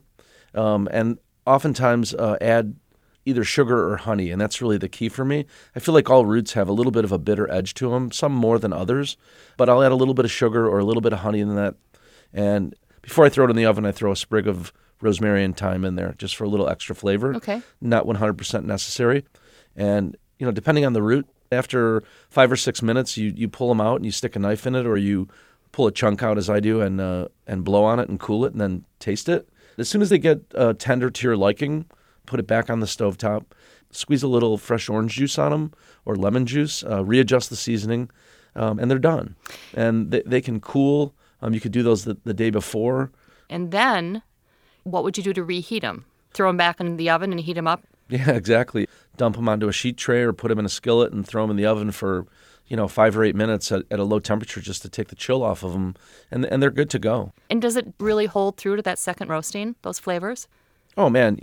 Speaker 7: And oftentimes add either sugar or honey, and that's really the key for me. I feel like all roots have a little bit of a bitter edge to them, some more than others, but I'll add a little bit of sugar or a little bit of honey in that. And before I throw it in the oven, I throw a sprig of rosemary and thyme in there just for a little extra flavor.
Speaker 6: Okay.
Speaker 7: Not 100% necessary. And, depending on the root, after 5 or 6 minutes, you pull them out and you stick a knife in it, or you pull a chunk out as I do and blow on it and cool it and then taste it. As soon as they get tender to your liking, put it back on the stovetop, squeeze a little fresh orange juice on them or lemon juice, readjust the seasoning, and they're done. And they can cool. You could do those the day before.
Speaker 6: And then what would you do to reheat them? Throw them back in the oven and heat them up?
Speaker 7: Yeah, exactly. Dump them onto a sheet tray or put them in a skillet and throw them in the oven for 5 or 8 minutes at a low temperature just to take the chill off of them, and they're good to go.
Speaker 6: And does it really hold through to that second roasting, those flavors?
Speaker 7: Oh, man.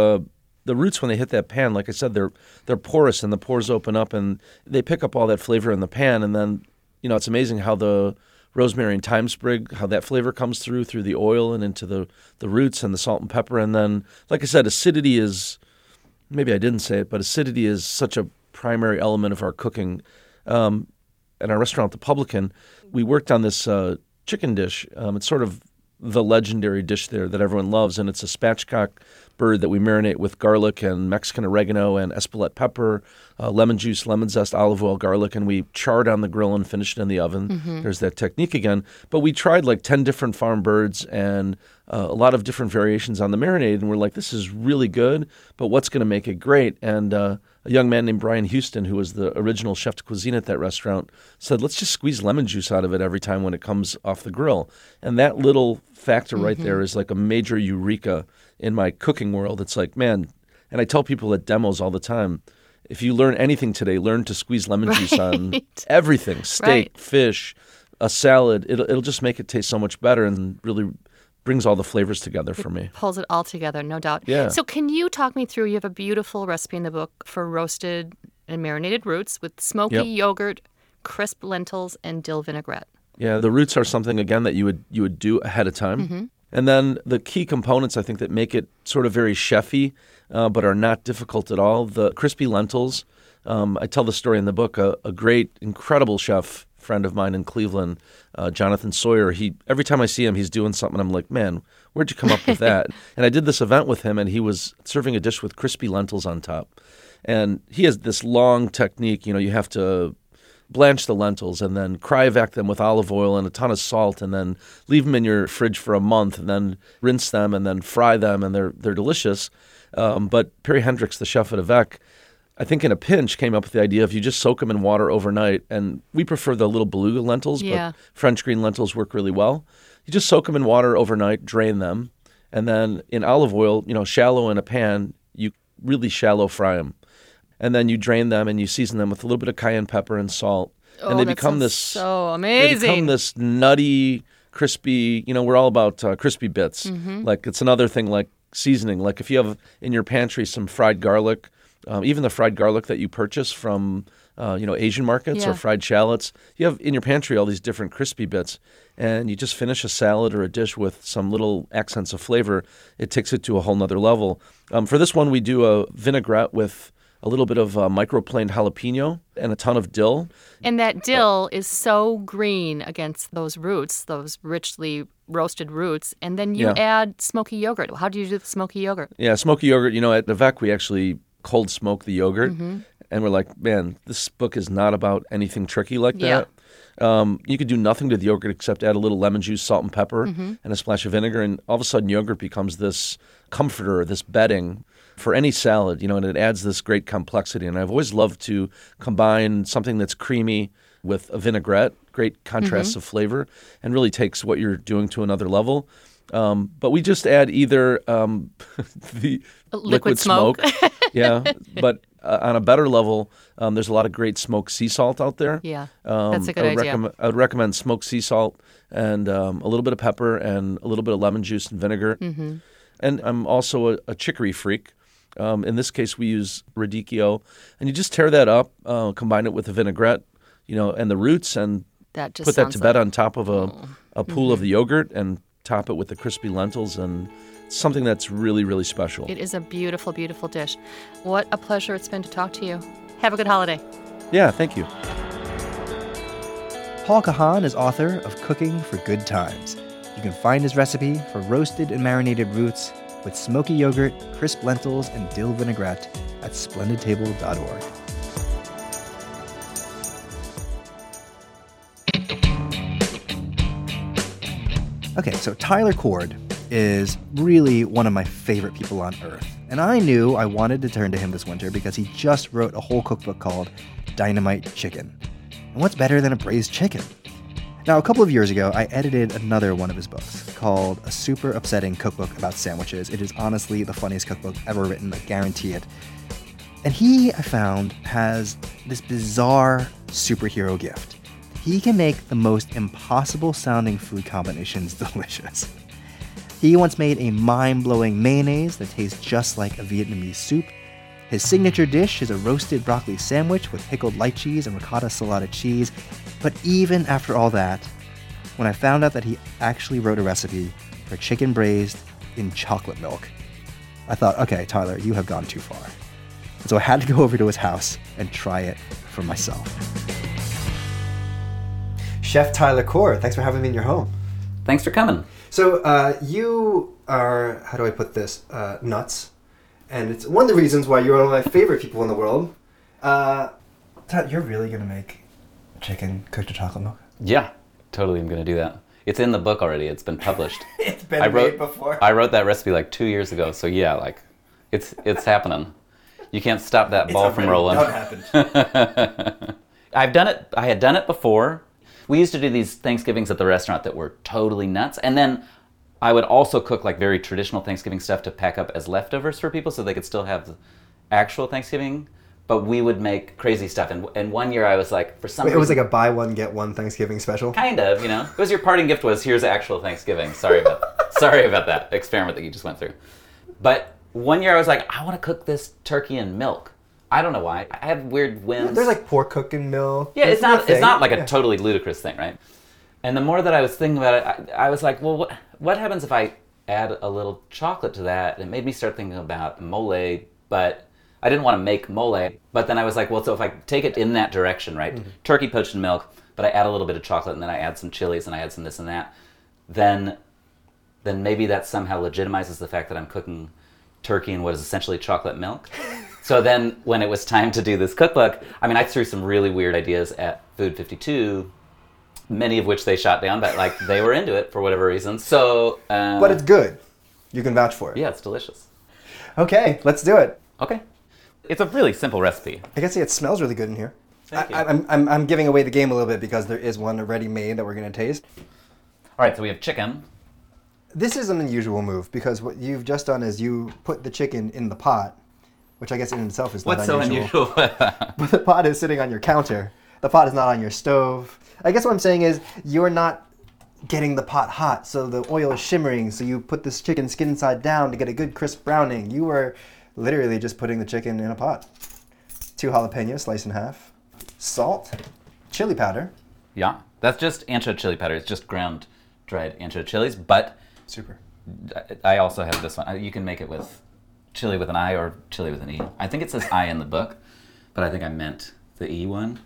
Speaker 7: The roots, when they hit that pan, like I said, they're porous and the pores open up and they pick up all that flavor in the pan. And then, it's amazing how the rosemary and thyme sprig, how that flavor comes through the oil and into the roots and the salt and pepper. And then, like I said, acidity is, maybe I didn't say it, but acidity is such a primary element of our cooking. At our restaurant, The Publican, we worked on this chicken dish. It's sort of the legendary dish there that everyone loves, and it's a spatchcock bird that we marinate with garlic and Mexican oregano and Espelette pepper, lemon juice, lemon zest, olive oil, garlic, and we char it on the grill and finish it in the oven. There's that technique again. But we tried like 10 different farm birds and a lot of different variations on the marinade, and we're like, this is really good, but what's going to make it great? And a young man named Brian Houston, who was the original chef de cuisine at that restaurant, said, let's just squeeze lemon juice out of it every time when it comes off the grill. And that little factor right there is like a major eureka in my cooking world. It's like, man, and I tell people at demos all the time, if you learn anything today, learn to squeeze lemon juice on everything, steak, fish, a salad. It'll just make it taste so much better and really brings all the flavors together for me.
Speaker 6: Pulls it all together, no doubt.
Speaker 7: Yeah.
Speaker 6: So can you talk me through, you have a beautiful recipe in the book for roasted and marinated roots with smoky yogurt, crisp lentils, and dill vinaigrette.
Speaker 7: Yeah, the roots are something, again, that you would do ahead of time. And then the key components, I think, that make it sort of very chefy, but are not difficult at all, the crispy lentils. I tell the story in the book. A great, incredible chef friend of mine in Cleveland, Jonathan Sawyer, every time I see him, he's doing something. I'm like, man, where'd you come up with that? And I did this event with him, and he was serving a dish with crispy lentils on top. And he has this long technique. You have to blanch the lentils and then cryovac them with olive oil and a ton of salt and then leave them in your fridge for a month and then rinse them and then fry them, and they're delicious. But Perry Hendricks, the chef at Avec, I think in a pinch came up with the idea of you just soak them in water overnight. And we prefer the little beluga lentils, but French green lentils work really well. You just soak them in water overnight, drain them, and then in olive oil, shallow in a pan, you really shallow fry them. And then you drain them and you season them with a little bit of cayenne pepper and salt. And they become this
Speaker 6: so amazing.
Speaker 7: They become this nutty, crispy, we're all about crispy bits. Like it's another thing like seasoning. Like if you have in your pantry some fried garlic, even the fried garlic that you purchase from Asian markets or fried shallots, you have in your pantry all these different crispy bits, and you just finish a salad or a dish with some little accents of flavor. It takes it to a whole nother level. For this one, we do a vinaigrette with a little bit of microplaned jalapeno and a ton of dill.
Speaker 6: And that dill is so green against those roots, those richly roasted roots. And then you add smoky yogurt. How do you do the smoky yogurt?
Speaker 7: Yeah, smoky yogurt, at Avec, we actually cold smoke the yogurt. And we're like, man, this book is not about anything tricky like
Speaker 6: Yeah.
Speaker 7: that. You could do nothing to the yogurt except add a little lemon juice, salt and pepper, and a splash of vinegar, and all of a sudden yogurt becomes this comforter, this bedding for any salad, and it adds this great complexity. And I've always loved to combine something that's creamy with a vinaigrette, great contrasts of flavor, and really takes what you're doing to another level. But we just add either the liquid smoke. Yeah, but on a better level, there's a lot of great smoked sea salt out there.
Speaker 6: Yeah, that's a good idea.
Speaker 7: I would recommend smoked sea salt and a little bit of pepper and a little bit of lemon juice and vinegar. And I'm also a chicory freak. In this case, we use radicchio. And you just tear that up, combine it with a vinaigrette, and the roots, and
Speaker 6: That just
Speaker 7: put that
Speaker 6: sounds
Speaker 7: to bed
Speaker 6: like-
Speaker 7: on top of a pool of the yogurt and top it with the crispy lentils, and it's something that's really, really special.
Speaker 6: It is a beautiful, beautiful dish. What a pleasure it's been to talk to you. Have a good holiday.
Speaker 7: Yeah, thank you.
Speaker 1: Paul Kahan is author of Cooking for Good Times. You can find his recipe for roasted and marinated roots with smoky yogurt, crisp lentils, and dill vinaigrette at splendidtable.org. Okay, so Tyler Cord is really one of my favorite people on earth. And I knew I wanted to turn to him this winter because he just wrote a whole cookbook called Dynamite Chicken. And what's better than a braised chicken? Now, a couple of years ago, I edited another one of his books called A Super Upsetting Cookbook About Sandwiches. It is honestly the funniest cookbook ever written, I guarantee it. And he, I found, has this bizarre superhero gift. He can make the most impossible sounding food combinations delicious. He once made a mind-blowing mayonnaise that tastes just like a Vietnamese soup. His signature dish is a roasted broccoli sandwich with pickled lychees and ricotta salata cheese. But even after all that, when I found out that he actually wrote a recipe for chicken braised in chocolate milk, I thought, okay, Tyler, you have gone too far. And so I had to go over to his house and try it for myself. Chef Tyler Cord, thanks for having me in your home.
Speaker 5: Thanks for coming.
Speaker 1: So you are, how do I put this, nuts. And it's one of the reasons why you're one of my favorite people in the world. Tyler, you're really going to make chicken cooked in chocolate milk?
Speaker 5: Yeah, totally. I'm going to do that. It's in the book already. It's been published.
Speaker 1: It's been made before.
Speaker 5: I wrote that recipe like 2 years ago. So yeah, it's happening. You can't stop that ball from rolling.
Speaker 1: It's happened.
Speaker 5: I've done it. I had done it before. We used to do these Thanksgivings at the restaurant that were totally nuts. And then I would also cook like very traditional Thanksgiving stuff to pack up as leftovers for people so they could still have the actual Thanksgiving. But we would make crazy stuff. And one year I was like, for some reason...
Speaker 1: It was like a buy one, get one Thanksgiving special?
Speaker 5: Kind of, It was your parting gift was, here's actual Thanksgiving. Sorry about that experiment that you just went through. But one year I was like, I want to cook this turkey in milk. I don't know why. I have weird whims.
Speaker 1: Yeah, there's like pork cooked in milk.
Speaker 5: Yeah, it's not like a totally ludicrous thing, right? And the more that I was thinking about it, I was like, well, what happens if I add a little chocolate to that? It made me start thinking about mole, but I didn't want to make mole. But then I was like, well, so if I take it in that direction, right? Mm-hmm. Turkey poached in milk, but I add a little bit of chocolate, and then I add some chilies, and I add some this and that, then maybe that somehow legitimizes the fact that I'm cooking turkey in what is essentially chocolate milk. So then when it was time to do this cookbook, I threw some really weird ideas at Food 52, many of which they shot down, but they were into it for whatever reason. So,
Speaker 1: but it's good. You can vouch for it.
Speaker 5: Yeah, it's delicious.
Speaker 1: Okay, let's do it.
Speaker 5: Okay. It's a really simple recipe.
Speaker 1: I gotta say, it smells really good in here.
Speaker 5: Thank you.
Speaker 1: I'm giving away the game a little bit because there is one already made that we're gonna taste.
Speaker 5: All right, so we have chicken.
Speaker 1: This is an unusual move because what you've just done is you put the chicken in the pot, which I guess in itself is not unusual.
Speaker 5: What's so unusual?
Speaker 1: But the pot is sitting on your counter. The pot is not on your stove. I guess what I'm saying is you're not getting the pot hot, so the oil is shimmering, so you put this chicken skin side down to get a good crisp browning. You were literally just putting the chicken in a pot. 2 jalapenos sliced in half. Salt. Chili powder.
Speaker 5: Yeah, that's just ancho chili powder. It's just ground dried ancho chilies, but...
Speaker 1: Super.
Speaker 5: I also have this one. You can make it with chili with an I or chili with an E. I think it says I in the book, but I think I meant the E one.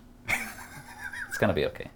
Speaker 5: It's going to be okay.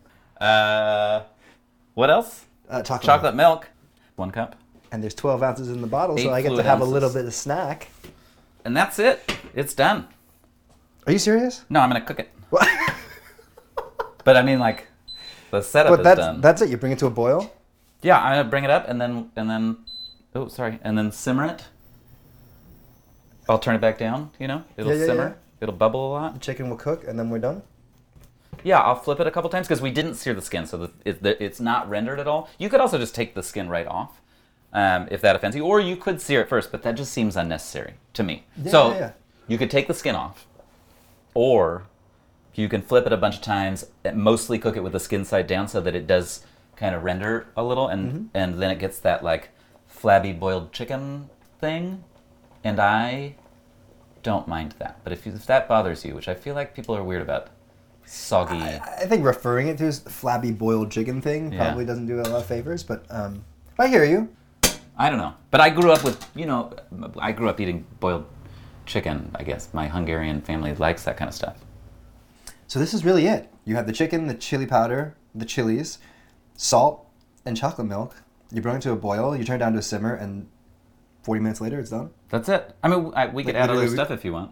Speaker 5: What else? Chocolate milk. 1 cup.
Speaker 1: And there's 12 ounces in the bottle, so
Speaker 5: 8
Speaker 1: I get to
Speaker 5: fluid
Speaker 1: have a
Speaker 5: ounces.
Speaker 1: little bit of snack.
Speaker 5: And that's it. It's done.
Speaker 1: Are you serious?
Speaker 5: No, I'm going to cook it.
Speaker 1: What?
Speaker 5: But I mean, like, the setup is done.
Speaker 1: That's it? You bring it to a boil?
Speaker 5: Yeah, I'm going to bring it up and then, and then simmer it. I'll turn it back down, you know? It'll simmer. Yeah. It'll bubble a lot.
Speaker 1: The chicken will cook and then we're done?
Speaker 5: Yeah, I'll flip it a couple times because we didn't sear the skin, so it's not rendered at all. You could also just take the skin right off, if that offends you, or you could sear it first, but that just seems unnecessary to me. You could take the skin off, or you can flip it a bunch of times and mostly cook it with the skin side down so that it does kind of render a little, and then it gets that like flabby boiled chicken thing, and I don't mind that. But if that bothers you, which I feel like people are weird about, soggy.
Speaker 1: I think referring it to as flabby boiled chicken thing probably doesn't do it a lot of favors, but I hear you.
Speaker 5: I don't know. But I grew up with, I grew up eating boiled chicken, I guess. My Hungarian family likes that kind of stuff.
Speaker 1: So this is really it. You have the chicken, the chili powder, the chilies, salt, and chocolate milk. You bring it to a boil, you turn it down to a simmer, and 40 minutes later it's done.
Speaker 5: That's it. I mean, we could add other stuff if you want.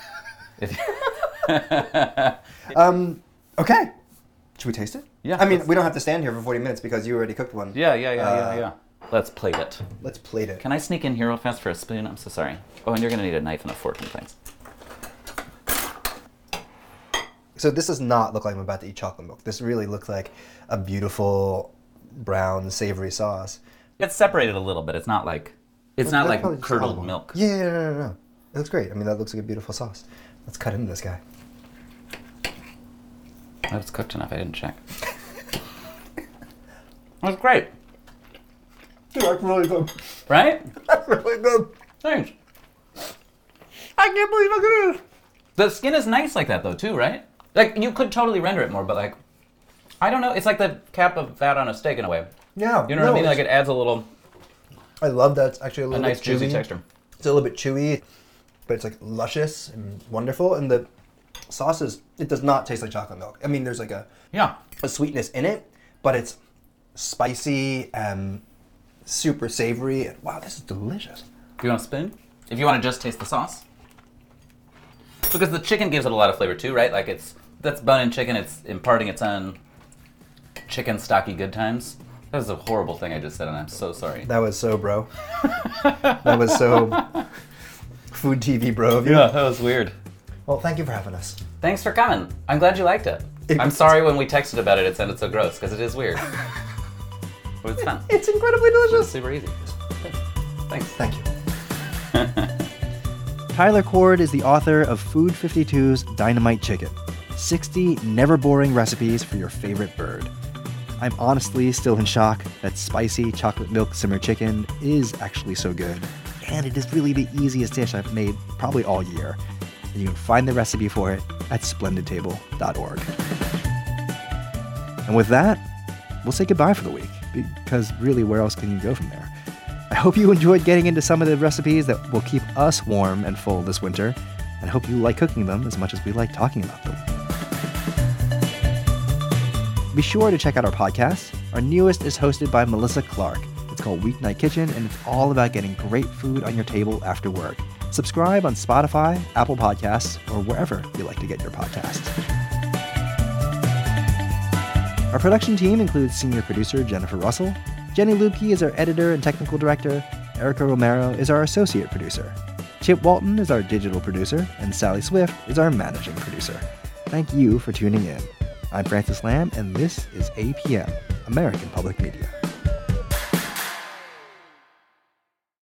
Speaker 1: Okay. Should we taste it?
Speaker 5: Yeah.
Speaker 1: I mean, we don't have to stand here for 40 minutes because you already cooked one.
Speaker 5: Yeah. Let's plate it.
Speaker 1: Let's plate it.
Speaker 5: Can I sneak in here real fast for a spoon? I'm so sorry. Oh, and you're going to need a knife and a fork and things.
Speaker 1: So this does not look like I'm about to eat chocolate milk. This really looks like a beautiful brown savory sauce.
Speaker 5: It's separated a little bit. It's not like curdled milk.
Speaker 1: Yeah, no. It looks great. I mean, that looks like a beautiful sauce. Let's cut into this guy.
Speaker 5: It's cooked enough. I didn't check. That's great.
Speaker 1: That's really good.
Speaker 5: Right?
Speaker 1: That's really good.
Speaker 5: Thanks.
Speaker 1: I can't believe how good it is.
Speaker 5: The skin is nice like that, though, too, right? Like, you could totally render it more, but, like, I don't know. It's like the cap of fat on a steak in a way.
Speaker 1: Yeah.
Speaker 5: You know what I mean? Like, it adds a little...
Speaker 1: I love that. It's actually a little
Speaker 5: nice,
Speaker 1: bit chewy.
Speaker 5: juicy texture.
Speaker 1: It's a little bit chewy, but it's, like, luscious and wonderful. And the sauce it does not taste like chocolate milk. I mean, there's, like, a sweetness in it, but it's spicy and super savory. And wow, this is delicious.
Speaker 5: Do you want a spoon? If you want to just taste the sauce. Because the chicken gives it a lot of flavor too, right? Like that's bone-in chicken, it's imparting its own chicken stocky good times. That was a horrible thing I just said and I'm so sorry.
Speaker 1: That was so bro. That was so food TV bro of you.
Speaker 5: Yeah, that was weird.
Speaker 1: Well, thank you for having us.
Speaker 5: Thanks for coming. I'm glad you liked it. I'm sorry when we texted about it, it sounded so gross, because it is weird. But it's fun.
Speaker 1: It's incredibly delicious.
Speaker 5: It's super easy. Thanks.
Speaker 1: Thank you. Tyler Cord is the author of Food 52's Dynamite Chicken, 60 never boring recipes for your favorite bird. I'm honestly still in shock that spicy chocolate milk simmer chicken is actually so good. And it is really the easiest dish I've made probably all year. And you can find the recipe for it at splendidtable.org. And with that, we'll say goodbye for the week, because really, where else can you go from there? I hope you enjoyed getting into some of the recipes that will keep us warm and full this winter, and I hope you like cooking them as much as we like talking about them. Be sure to check out our podcast. Our newest is hosted by Melissa Clark. It's called Weeknight Kitchen, and it's all about getting great food on your table after work. Subscribe on Spotify, Apple Podcasts, or wherever you like to get your podcasts. Our production team includes senior producer Jennifer Russell. Jenny Lubke is our editor and technical director. Erica Romero is our associate producer. Chip Walton is our digital producer, and Sally Swift is our managing producer. Thank you for tuning in. I'm Francis Lamb, and this is APM, American Public Media.